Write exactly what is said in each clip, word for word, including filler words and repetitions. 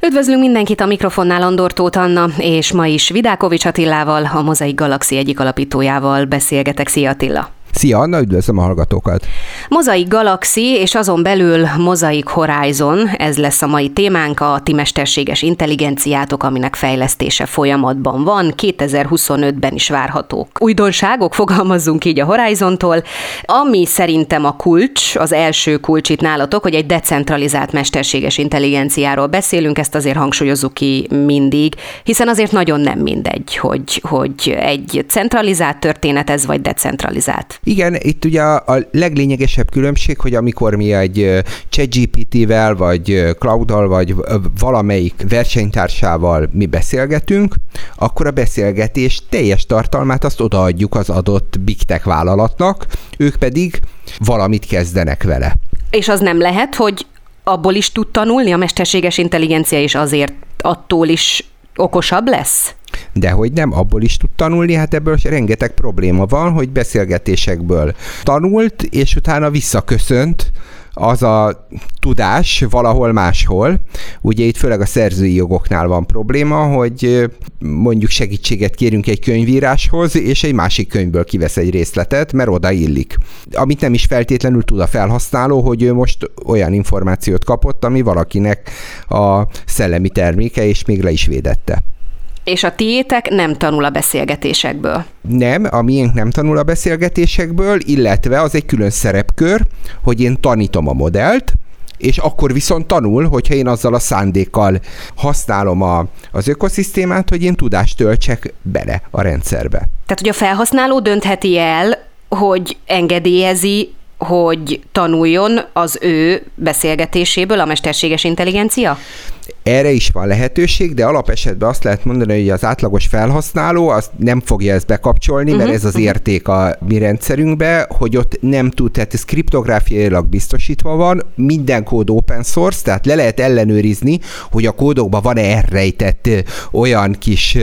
Üdvözlünk mindenkit, a mikrofonnál Andor Tóth Anna, és ma is Vidákovics Attilával, a Mozaik Galaxy egyik alapítójával beszélgetek. Szia Attila! Szia Anna, üdvözlöm a hallgatókat! Mozaik Galaxy, és azon belül Mozaik Horizon, ez lesz a mai témánk, a ti mesterséges intelligenciátok, aminek fejlesztése folyamatban van, kétezer-huszonötben is várhatók újdonságok, fogalmazzunk így a Horizontól, ami szerintem a kulcs, az első kulcs itt nálatok, hogy egy decentralizált mesterséges intelligenciáról beszélünk, ezt azért hangsúlyozzuk ki mindig, hiszen azért nagyon nem mindegy, hogy, hogy egy centralizált történet ez, vagy decentralizált. Igen, itt ugye a leglényegesebb különbség, hogy amikor mi egy ChatGPT-vel, vagy Cloud-dal, vagy valamelyik versenytársával mi beszélgetünk, akkor a beszélgetés teljes tartalmát azt odaadjuk az adott Big Tech vállalatnak, ők pedig valamit kezdenek vele. És az nem lehet, hogy abból is tud tanulni a mesterséges intelligencia, és azért attól is okosabb lesz? Dehogy nem, abból is tud tanulni, hát ebből rengeteg probléma van, hogy beszélgetésekből tanult, és utána visszaköszönt az a tudás valahol máshol. Ugye itt főleg a szerzői jogoknál van probléma, hogy mondjuk segítséget kérünk egy könyvíráshoz, és egy másik könyvből kivesz egy részletet, mert oda illik. Amit nem is feltétlenül tud a felhasználó, hogy ő most olyan információt kapott, ami valakinek a szellemi terméke, és még le is védette. És a tiétek nem tanul a beszélgetésekből? Nem, a miénk nem tanul a beszélgetésekből, illetve az egy külön szerepkör, hogy én tanítom a modellt, és akkor viszont tanul, hogyha én azzal a szándékkal használom a, az ökoszisztémát, hogy én tudást töltsek bele a rendszerbe. Tehát, hogy a felhasználó döntheti el, hogy engedélyezi, hogy tanuljon az ő beszélgetéséből a mesterséges intelligencia? Erre is van lehetőség, de alapesetben azt lehet mondani, hogy az átlagos felhasználó azt nem fogja ezt bekapcsolni, uh-huh, mert ez az érték a mi rendszerünkbe, hogy ott nem tud, tehát ez kriptográfiailag biztosítva van, minden kód open source, tehát le lehet ellenőrizni, hogy a kódokban van-e elrejtett olyan kis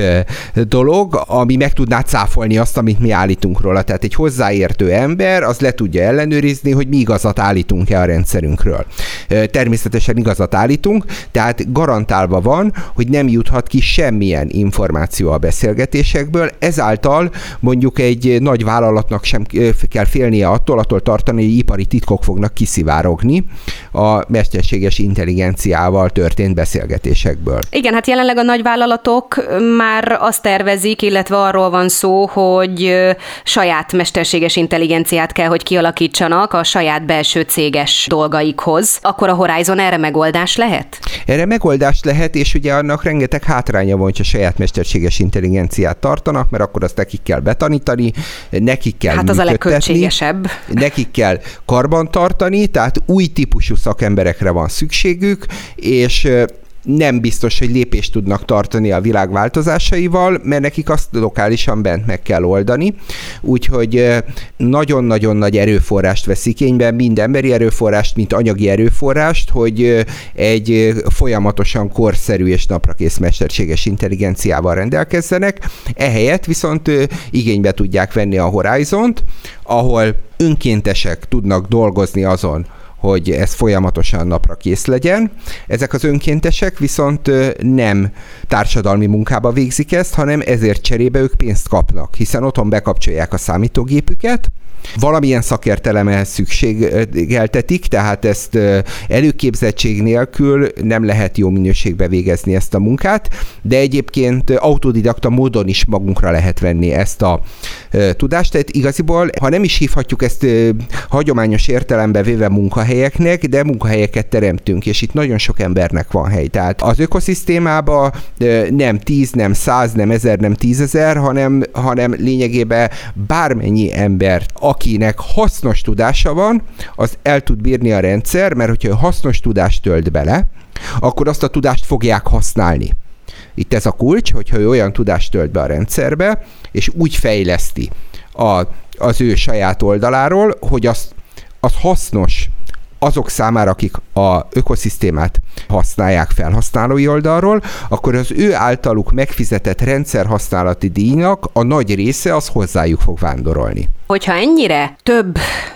dolog, ami meg tudná cáfolni azt, amit mi állítunk róla. Tehát egy hozzáértő ember az le tudja ellenőrizni, hogy mi igazat állítunk-e a rendszerünkről. Természetesen igazat állítunk, tehát garantálva van, hogy nem juthat ki semmilyen információ a beszélgetésekből, ezáltal mondjuk egy nagy vállalatnak sem kell félnie attól, attól tartani, hogy ipari titkok fognak kiszivárogni a mesterséges intelligenciával történt beszélgetésekből. Igen, hát jelenleg a nagyvállalatok már azt tervezik, illetve arról van szó, hogy saját mesterséges intelligenciát kell, hogy kialakítsanak a saját belső céges dolgaikhoz. Akkor a Horizon erre megoldás lehet? Erre megoldás lehet, és ugye annak rengeteg hátránya van, hogyha saját mesterséges intelligenciát tartanak, mert akkor azt nekik kell betanítani, nekik kell hát az a legköltségesebb. Nekik kell karbantartani, tehát új típusú szakemberekre van szükségük, és nem biztos, hogy lépést tudnak tartani a világ változásaival, mert nekik azt lokálisan bent meg kell oldani. Úgyhogy nagyon-nagyon nagy erőforrást vesz igénybe, mind emberi erőforrást, mint anyagi erőforrást, hogy egy folyamatosan korszerű és naprakész mesterséges intelligenciával rendelkezzenek. Ehelyett viszont igénybe tudják venni a Horizont, ahol önkéntesek tudnak dolgozni azon, hogy ez folyamatosan napra kész legyen. Ezek az önkéntesek viszont nem társadalmi munkába végzik ezt, hanem ezért cserébe ők pénzt kapnak, hiszen otthon bekapcsolják a számítógépüket, valamilyen szakértelemhez szükségeltetik, tehát ezt előképzettség nélkül nem lehet jó minőségbe végezni ezt a munkát, de egyébként autodidakta módon is magunkra lehet venni ezt a tudást, tehát igaziból, ha nem is hívhatjuk ezt hagyományos értelembe véve munkahelyeknek, de munkahelyeket teremtünk, és itt nagyon sok embernek van hely. Tehát az ökoszisztémában nem tíz, nem száz, nem ezer, nem tízezer, hanem, hanem lényegében bármennyi ember, akinek hasznos tudása van, az el tud bírni a rendszer, mert hogyha hasznos tudást tölt bele, akkor azt a tudást fogják használni. Itt ez a kulcs, hogyha ő olyan tudást tölt be a rendszerbe, és úgy fejleszti a, az ő saját oldaláról, hogy az, az hasznos azok számára, akik a ökoszisztémát használják felhasználói oldalról, akkor az ő általuk megfizetett rendszerhasználati díjnak a nagy része az hozzájuk fog vándorolni. Hogyha ennyire több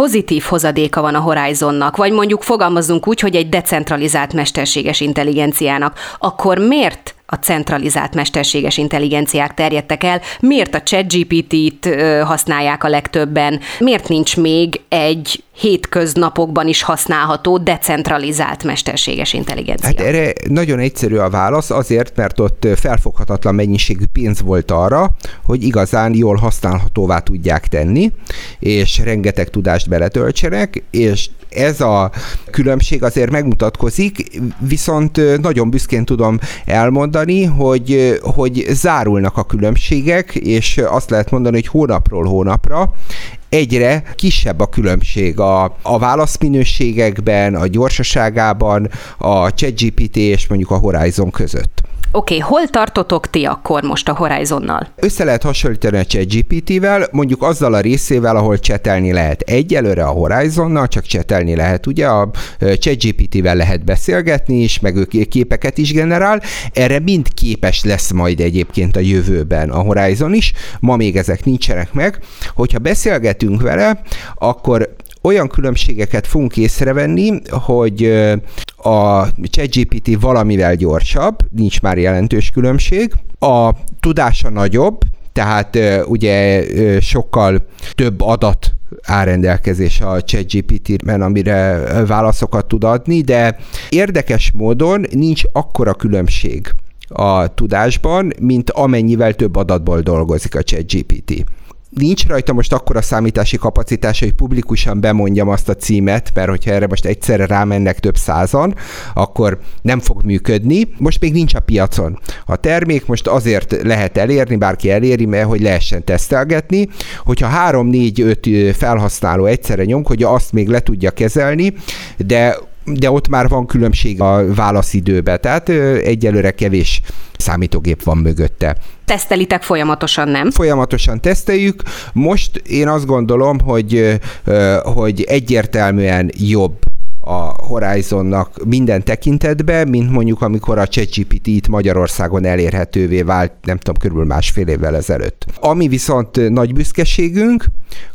pozitív hozadéka van a Horizonnak, vagy mondjuk fogalmazzunk úgy, hogy egy decentralizált mesterséges intelligenciának, akkor miért a centralizált mesterséges intelligenciák terjedtek el? Miért a ChatGPT-t használják a legtöbben? Miért nincs még egy hétköznapokban is használható decentralizált mesterséges intelligencia? Hát erre nagyon egyszerű a válasz, azért, mert ott felfoghatatlan mennyiségű pénz volt arra, hogy igazán jól használhatóvá tudják tenni, és rengeteg tudást beletöltsenek, és ez a különbség azért megmutatkozik, viszont nagyon büszkén tudom elmondani, hogy, hogy zárulnak a különbségek, és azt lehet mondani, hogy hónapról hónapra egyre kisebb a különbség a, a válaszminőségekben, a gyorsaságában, a ChatGPT és mondjuk a Horizon között. Oké, okay, hol tartotok ti akkor most a Horizonnal? Össze lehet hasonlítani a ChatGPT-vel, mondjuk azzal a részével, ahol csetelni lehet. Egyelőre a Horizonnal csak csetelni lehet, ugye a ChatGPT-vel lehet beszélgetni is, meg ő képeket is generál, erre mind képes lesz majd egyébként a jövőben a Horizon is, ma még ezek nincsenek meg. Hogyha beszélgetünk vele, akkor olyan különbségeket fogunk észrevenni, hogy a ChatGPT valamivel gyorsabb, nincs már jelentős különbség, a tudása nagyobb, tehát ugye sokkal több adat áll rendelkezésre a ChatGPT-ben, amire válaszokat tud adni, de érdekes módon nincs akkora különbség a tudásban, mint amennyivel több adatból dolgozik a ChatGPT. Nincs rajta most akkora számítási kapacitás, hogy publikusan bemondjam azt a címet, mert hogyha erre most egyszerre rámennek több százan, akkor nem fog működni. Most még nincs a piacon. A termék most azért lehet elérni, bárki eléri, mert hogy lehessen tesztelgetni, hogyha három, négy, öt felhasználó egyszerre nyomkodja, azt még le tudja kezelni, de de ott már van különbség a válaszidőben, tehát egyelőre kevés számítógép van mögötte. Tesztelitek folyamatosan, nem? Folyamatosan teszteljük. Most én azt gondolom, hogy, hogy egyértelműen jobb a Horizonnak minden tekintetben, mint mondjuk amikor a ChatGPT itt Magyarországon elérhetővé vált, nem tudom, körülbelül másfél évvel ezelőtt. Ami viszont nagy büszkeségünk,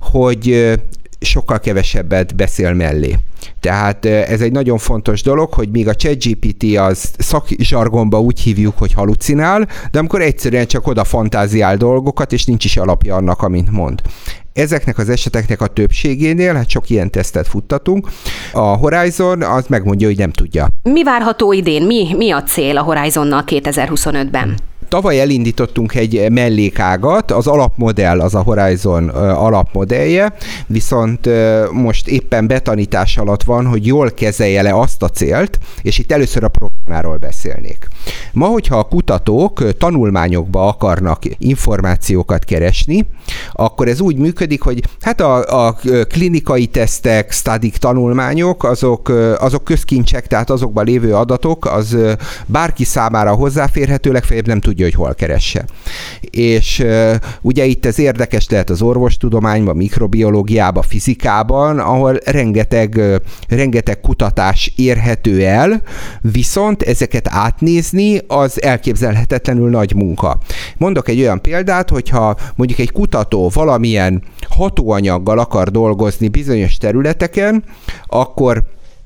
hogy sokkal kevesebbet beszél mellé. Tehát ez egy nagyon fontos dolog, hogy míg a ChatGPT az szakzsargonba úgy hívjuk, hogy halucinál, de amikor egyszerűen csak oda fantáziál dolgokat, és nincs is alapja annak, amint mond. Ezeknek az eseteknek a többségénél, hát sok ilyen tesztet futtatunk, a Horizon az megmondja, hogy nem tudja. Mi várható idén? Mi, mi a cél a Horizonnal kétezer-huszonötben? Tavaly elindítottunk egy mellékágat, az alapmodell az a Horizon alapmodellje, viszont most éppen betanítás alatt van, hogy jól kezelje le azt a célt, és itt először a problémáról beszélnék. Ma, hogyha a kutatók tanulmányokba akarnak információkat keresni, akkor ez úgy működik, hogy hát a, a klinikai tesztek, studik tanulmányok, azok, azok közkincsek, tehát azokban lévő adatok, az bárki számára hozzáférhető, legfeljebb nem tudja, hogy hol keresse. És uh, ugye itt ez érdekes lehet az orvostudományban, mikrobiológiában, fizikában, ahol rengeteg, uh, rengeteg kutatás érhető el, viszont ezeket átnézni az elképzelhetetlenül nagy munka. Mondok egy olyan példát, hogyha mondjuk egy kutató valamilyen hatóanyaggal akar dolgozni bizonyos területeken, akkor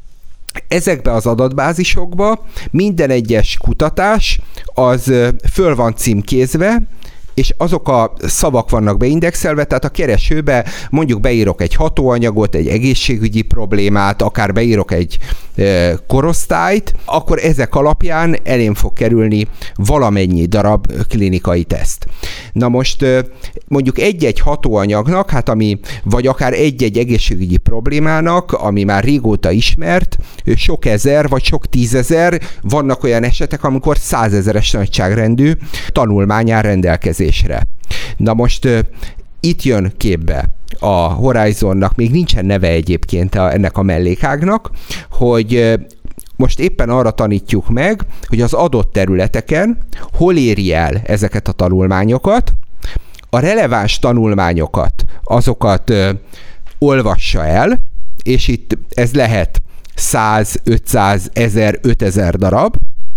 ezekbe az adatbázisokba minden egyes kutatás az föl van címkézve, és azok a szavak vannak beindexelve, tehát a keresőbe mondjuk beírok egy hatóanyagot, egy egészségügyi problémát, akár beírok egy e, korosztályt, akkor ezek alapján elém fog kerülni valamennyi darab klinikai teszt. Na most e, mondjuk egy-egy hatóanyagnak, hát ami, vagy akár egy-egy egészségügyi problémának, ami már régóta ismert, sok ezer, vagy sok tízezer, vannak olyan esetek, amikor százezeres nagyságrendű tanulmány áll rendelkezésre. Na most uh, itt jön képbe a Horizonnak, még nincsen neve egyébként a, ennek a mellékágnak, hogy uh, most éppen arra tanítjuk meg, hogy az adott területeken hol éri el ezeket a tanulmányokat, a releváns tanulmányokat, azokat uh, olvassa el, és itt ez lehet száz, ötszáz, ezer, ötezer darab,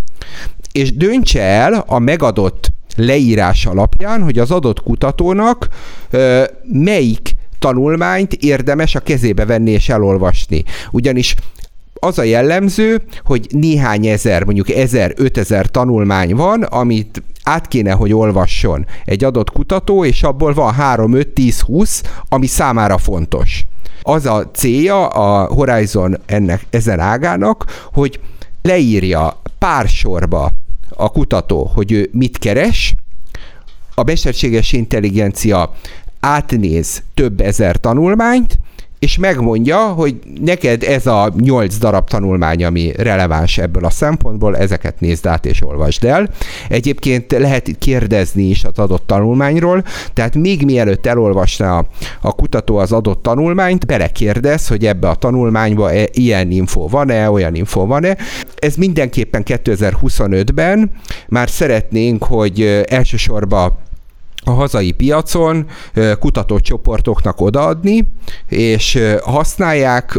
és döntse el a megadott leírás alapján, hogy az adott kutatónak ö, melyik tanulmányt érdemes a kezébe venni és elolvasni. Ugyanis az a jellemző, hogy néhány ezer, mondjuk ezer, ötezer tanulmány van, amit át kéne, hogy olvasson egy adott kutató, és abból van három, öt, tíz, húsz, ami számára fontos. Az a célja a Horizon ennek, ezen ágának, hogy leírja pár sorba a kutató, hogy ő mit keres, a mesterséges intelligencia átnéz több ezer tanulmányt, és megmondja, hogy neked ez a nyolc darab tanulmány, ami releváns ebből a szempontból, ezeket nézd át és olvasd el. Egyébként lehet kérdezni is az adott tanulmányról, tehát még mielőtt elolvasná a, a kutató az adott tanulmányt, belekérdez, hogy ebbe a tanulmányba e, ilyen info van-e, olyan info van-e. Ez mindenképpen kétezer-huszonötben már szeretnénk, hogy elsősorban a hazai piacon kutatócsoportoknak odaadni, és használják,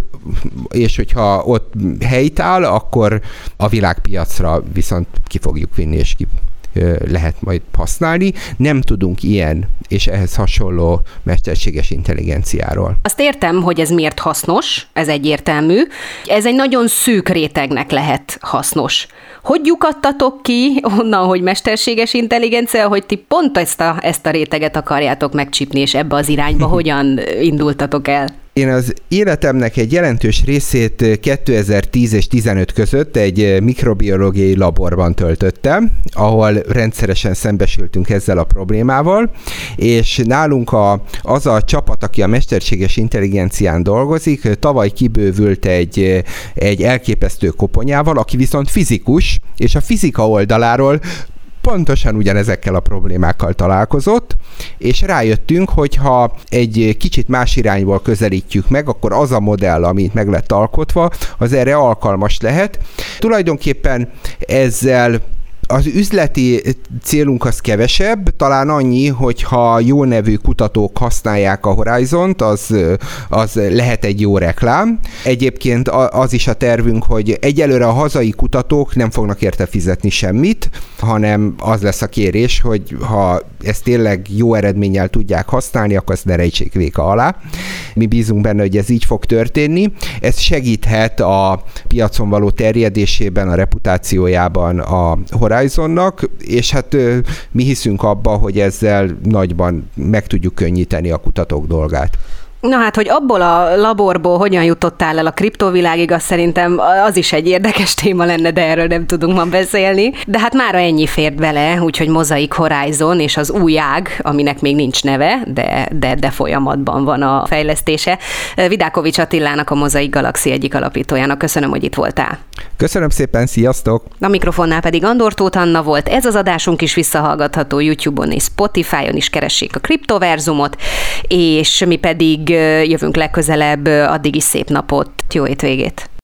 és hogyha ott helyt áll, akkor a világpiacra viszont ki fogjuk vinni, és ki lehet majd használni. Nem tudunk ilyen és ehhez hasonló mesterséges intelligenciáról. Azt értem, hogy ez miért hasznos, ez egyértelmű. Ez egy nagyon szűk rétegnek lehet hasznos. Hogy lyukadtatok ki onnan, hogy mesterséges intelligencia, hogy ti pont ezt a, ezt a réteget akarjátok megcsípni, és ebbe az irányba hogyan indultatok el? Én az életemnek egy jelentős részét kétezer-tíz és tizenöt között egy mikrobiológiai laborban töltöttem, ahol rendszeresen szembesültünk ezzel a problémával, és nálunk a, az a csapat, aki a mesterséges intelligencián dolgozik, tavaly kibővült egy, egy elképesztő koponyával, aki viszont fizikus, és a fizika oldaláról pontosan ugyanezekkel a problémákkal találkozott, és rájöttünk, hogy ha egy kicsit más irányból közelítjük meg, akkor az a modell, amit meg lett alkotva, az erre alkalmas lehet. Tulajdonképpen ezzel az üzleti célunk az kevesebb, talán annyi, hogyha jó nevű kutatók használják a Horizont, az, az lehet egy jó reklám. Egyébként az is a tervünk, hogy egyelőre a hazai kutatók nem fognak érte fizetni semmit, hanem az lesz a kérés, hogy ha ezt tényleg jó eredménnyel tudják használni, akkor ezt ne rejtsék véka alá. Mi bízunk benne, hogy ez így fog történni. Ez segíthet a piacon való terjedésében, a reputációjában a Horizonnak, és hát mi hiszünk abba, hogy ezzel nagyban meg tudjuk könnyíteni a kutatók dolgát. Na hát, hogy abból a laborból hogyan jutottál el a kriptovilágig, az szerintem az is egy érdekes téma lenne, de erről nem tudunk ma beszélni. De hát mára ennyi fért bele, úgyhogy Mosaic Horizon és az új ág, aminek még nincs neve, de, de, de folyamatban van a fejlesztése. Vidákovics Attilának, a Mosaic Galaxy egyik alapítójának köszönöm, hogy itt voltál. Köszönöm szépen, sziasztok! A mikrofonnál pedig Andor Tóth Anna volt. Ez az adásunk is visszahallgatható YouTube-on és Spotify-on is, keressék a Kriptoverzumot, és mi pedig jövünk legközelebb, addig is szép napot, jó hétvégét!